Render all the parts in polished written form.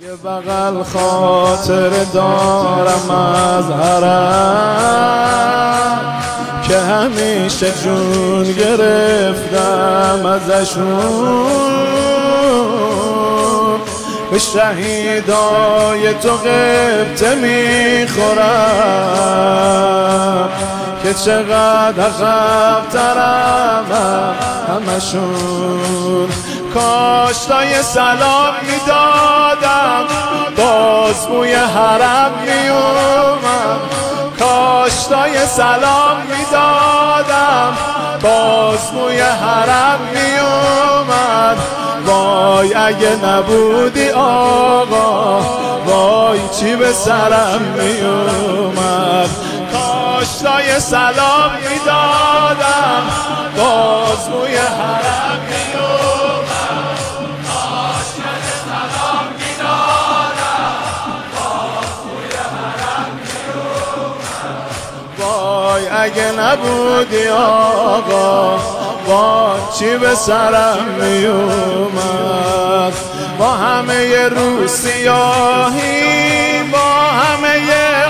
یه بغل خاطر دارم از حرم که همیشه جون گرفتم ازشون، به شهیدای تو غبطه میخورم که چقدر عقب‌ترم همشون. کاش تا یه سلام میدادم باز بوی حرم میومد، کاش تا یه سلام میدادم باز بوی حرم میومد. وای اگه نبودی آقا، وای چی به سرم میومد. کاش تا یه سلام میدادم باز بوی حرم میومد. وای اگه نبودی آقا، وای چی به سرم میومد. با همه رو سیاهی، با همه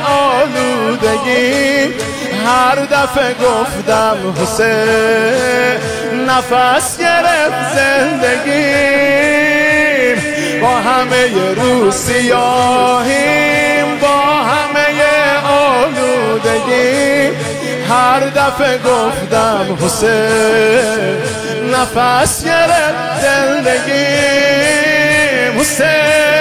آلودگی، هر دفعه گفتم حسین نفس گرفت زندگیم. با همه رو سیاهیم، با همه آلودگی، هر دفعه گفتم حسین نفس گرفت زندگیم. حسین